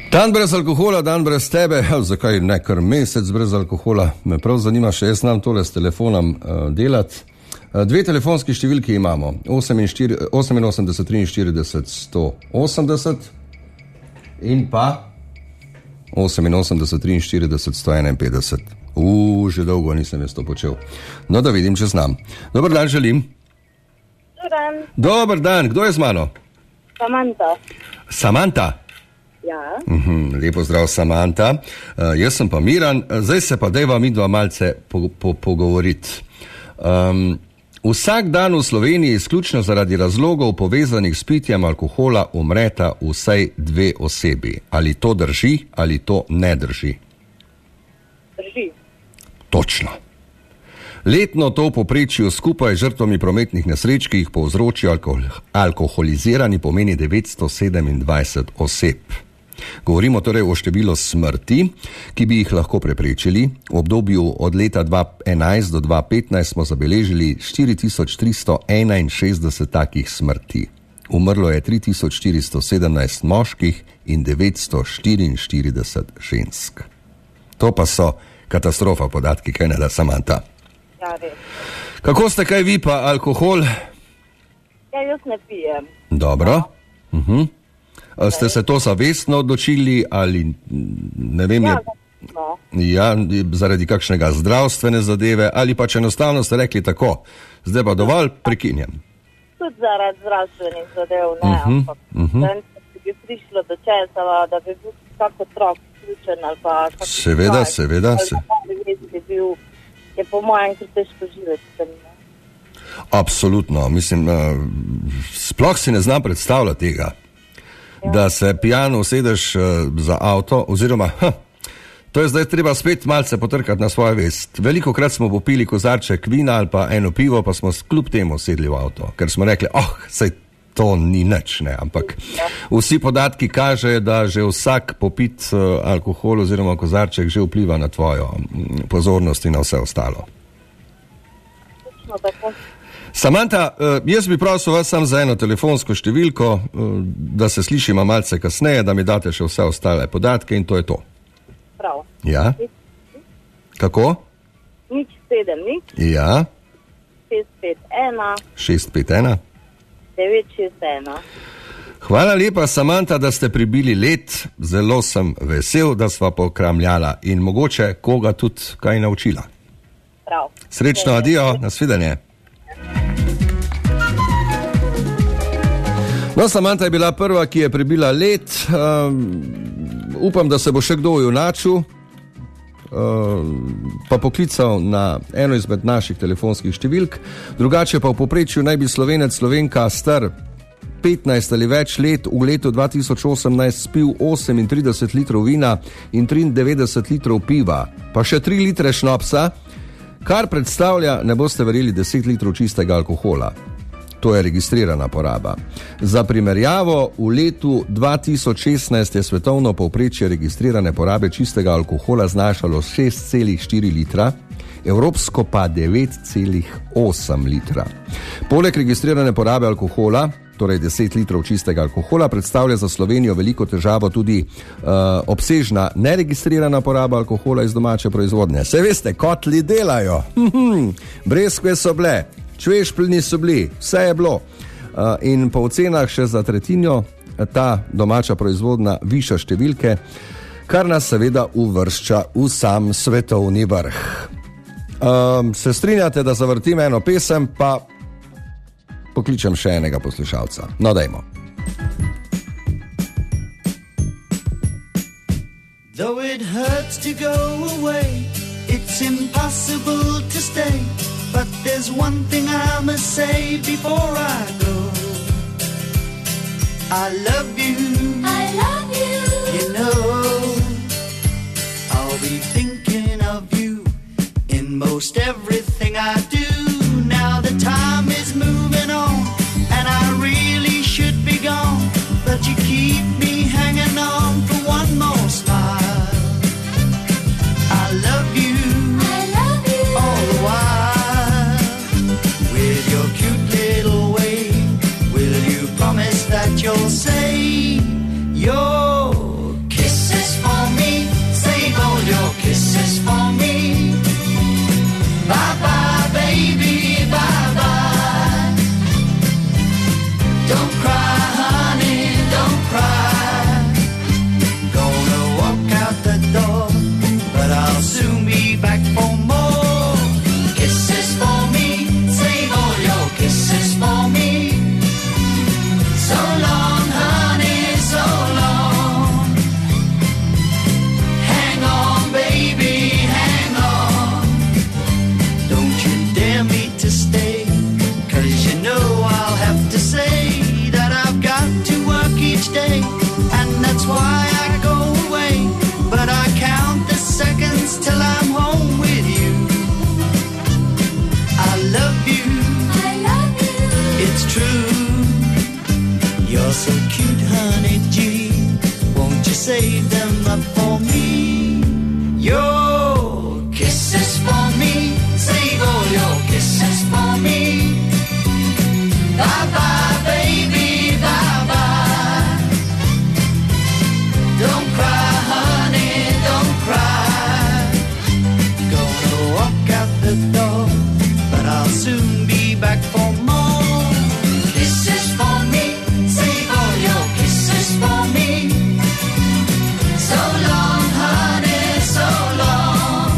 Dan brez alkohola, dan brez tebe, zakaj ne kar mesec brez alkohola, me prav zanima, še jaz znam tole s telefonom delati. Dve telefonski številki imamo, 88 43 180 in pa 88 43 151. Že dolgo nisem jaz to počel. No, da vidim, če znam. Dobar dan želim. Dobar dan, kdo je z mano? Samanta? Ja. Lepo zdrav, Samanta. Jaz sem pa Miran, zdaj se pa dajva midva malce pogovoriti. Vsak dan v Sloveniji izključno zaradi razlogov povezanih s pitjem alkohola umreta vsaj 2 osebi. Ali to drži, ali to ne drži? Drži. Točno. Letno to v povprečju skupaj z žrtvami prometnih nesreč, ki jih povzročijo alkoholizirani, pomeni 927 oseb. Govorimo torej o številu smrti, ki bi jih lahko preprečili. V obdobju od leta 2011 do 2015 smo zabeležili 4361 takih smrti. Umrlo je 3417 moških in 944 žensk. To pa so katastrofa podatki, kaj ne da, Samanta? Ja, res. Kako ste kaj vi pa alkohol? Ja, jaz ne pijem. Dobro. Ste se to zavestno odločili ali ne vem, zaradi kakšnega zdravstvene zadeve ali pa če enostavno ste rekli tako, zdaj pa dovolj, prekinjam? Tudi zaradi zdravstvenih zadev, ne, ampak če bi prišlo do česa, da bi bil kak otrok vključen ali pa Seveda. Je po mojem kar težko živeti s tem. Absolutno, mislim, sploh si ne znam predstavljati tega. Da se pijano usedeš za avto, oziroma, to je zdaj treba spet malce potrkati na svojo vest. Velikokrat smo popili kozarček vina ali pa eno pivo, pa smo kljub temu sedli v avto, ker smo rekli, saj to ni nič, ne, ampak vsi podatki kažejo, da že vsak popit alkohol oziroma kozarček že vpliva na tvojo pozornost in na vse ostalo. Točno tako. Samanta, jaz bi prosil vas sam za eno telefonsko številko, da se slišimo malce kasneje, da mi date še vse ostale podatke in to je to. Prav. Ja? Kako? 070. Ja? 651. 651. 961. Hvala lepa, Samanta, da ste pribili let, zelo sem vesel, da sva pokramljala in mogoče koga tudi kaj naučila. Prav. Srečno, adijo, nasvidenje. No, Samanta je bila prva, ki je prebila let. Upam, da se bo še kdo junačil, pa poklical na eno izmed naših telefonskih številk. Drugače pa v povprečju naj bi Slovenec, Slovenka star 15 ali več let v letu 2018 spil 38 litrov vina in 93 litrov piva, pa še 3 litre šnopsa, kar predstavlja, ne boste verjeli, 10 litrov čistega alkohola. To je registrirana poraba. Za primerjavo, v letu 2016 je svetovno povprečje registrirane porabe čistega alkohola znašalo 6,4 litra, evropsko pa 9,8 litra. Poleg registrirane porabe alkohola, torej 10 litrov čistega alkohola, predstavlja za Slovenijo veliko težavo tudi obsežna neregistrirana poraba alkohola iz domače proizvodnje. Saj veste, kotli delajo, breskve so bile, čvešpljni so bili, vse je bilo. In po ocenah še za tretjino ta domača proizvodnja viša številke, kar nas seveda uvršča v sam svetovni vrh. Se strinjate, da zavrtim eno pesem, pa pokličem še enega poslušalca. No, dajmo. Though it hurts to go away, it's impossible to stay. But there's one thing I must say before I go. I love you. I love you. You know, I'll be thinking of you in most everything I do. Now the time is moving on, and I really should be gone. But you keep me hanging on for one more smile. I love you. I love you. All the while. With your cute little way, will you promise that you'll say That's why I go away, but I count the seconds till I'm home with you. I love you, it's true. You're so cute, honey G. Won't you save them up for me? Your kisses for me. Save all your kisses for me. Bye bye, baby, bye bye. Don't cry, honey, don't cry. Gonna walk out the door, but I'll soon be back for more. Kisses for me. Save all your kisses for me. So long, honey, so long.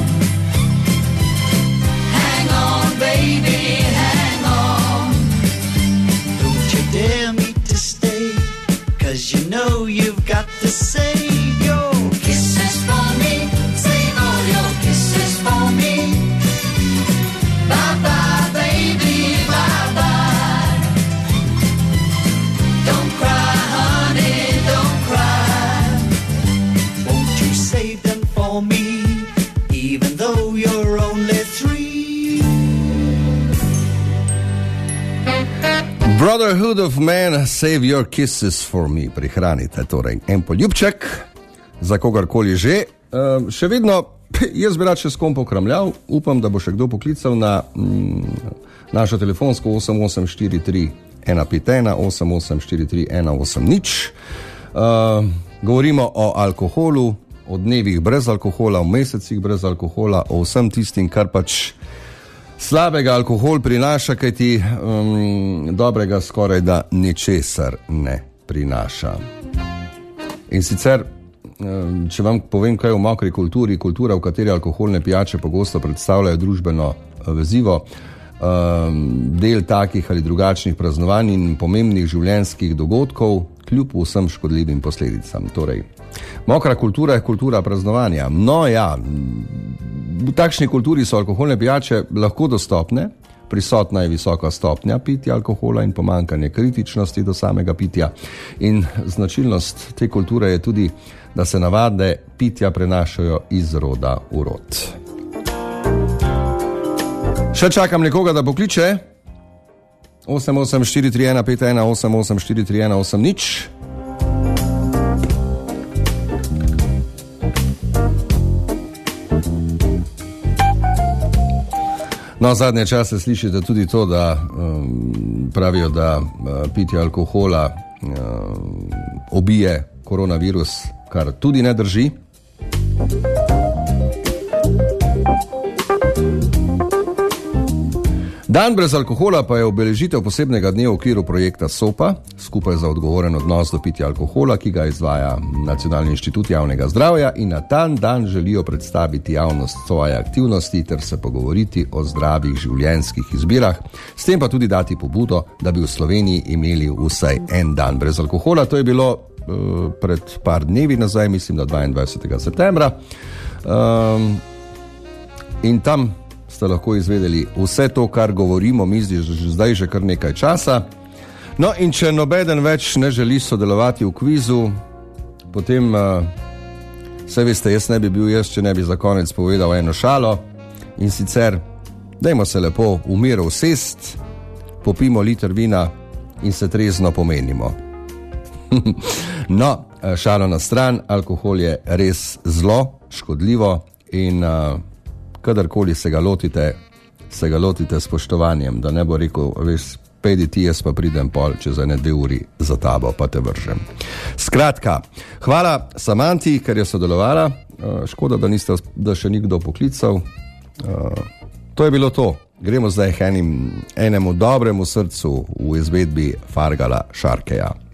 Hang on, baby, hang on. Don't you dare me to stay, 'cause you know you've got to save your kisses for me. Save all your kisses for me. Bye bye, baby, bye bye. Don't cry, honey, don't cry. Won't you save them for me, even though you're only 3? Brotherhood of Man, save your kisses for me. Prihranite torej en poljubček za kogarkoli že. Še vedno, jaz bi rad še s kom pokramljal, upam, da bo še kdo poklical na našo telefonsko 8843 151 8843 180. Govorimo o alkoholu, o dnevih brez alkohola, o mesecih brez alkohola, o vsem tistim, kar pač slabega alkohol prinaša, kajti dobrega skoraj da ničesar ne prinaša. In sicer, če vam povem, kaj je v mokri kulturi, kultura, v kateri alkoholne pijače pogosto predstavljajo družbeno vezivo, del takih ali drugačnih praznovanj in pomembnih življenjskih dogodkov, kljub vsem škodljivim posledicam. Torej, mokra kultura je kultura praznovanja. No ja, v takšni kulturi so alkoholne pijače lahko dostopne, prisotna je visoka stopnja pitja alkohola in pomanjkanje kritičnosti do samega pitja. In značilnost te kulture je tudi, da se navade pitja prenašajo iz roda v rod. Še čakam nekoga, da pokliče. 8843 151 8843 180. No, zadnje čase slišite tudi to, da pravijo, da pitje alkohola ubije koronavirus, kar tudi ne drži. Dan brez alkohola pa je obeležitev posebnega dne v okviru projekta SOPA, skupaj za odgovoren odnos do pitja alkohola, ki ga izvaja Nacionalni inštitut javnega zdravja, in na ta dan želijo predstaviti javnost svoje aktivnosti ter se pogovoriti o zdravih življenjskih izbirah, s tem pa tudi dati pobudo, da bi v Sloveniji imeli vsaj en dan brez alkohola. To je bilo pred par dnevi nazaj, mislim, da 22. septembra. In tam ste lahko izvedeli vse to, kar govorimo mi zdaj že kar nekaj časa. No, in če nobeden več ne želi sodelovati v kvizu, potem, saj veste, jaz ne bi bil jaz, če ne bi za konec povedal eno šalo. In sicer, dajmo se lepo v miru usest, popimo liter vina in se trezno pomenimo. No, šalo na stran, alkohol je res zlo, škodljivo in kadarkoli se ga lotite s spoštovanjem, da ne bo rekel, veš, pejdi ti, jaz pa pridem pol čez 1-2 uri za tabo, pa te vržem. Skratka, hvala Samanti, ker je sodelovala. Škoda, da še ni kdo poklical. To je bilo to. Gremo zdaj enemu dobremu srcu v izvedbi Fargala Šarkeja.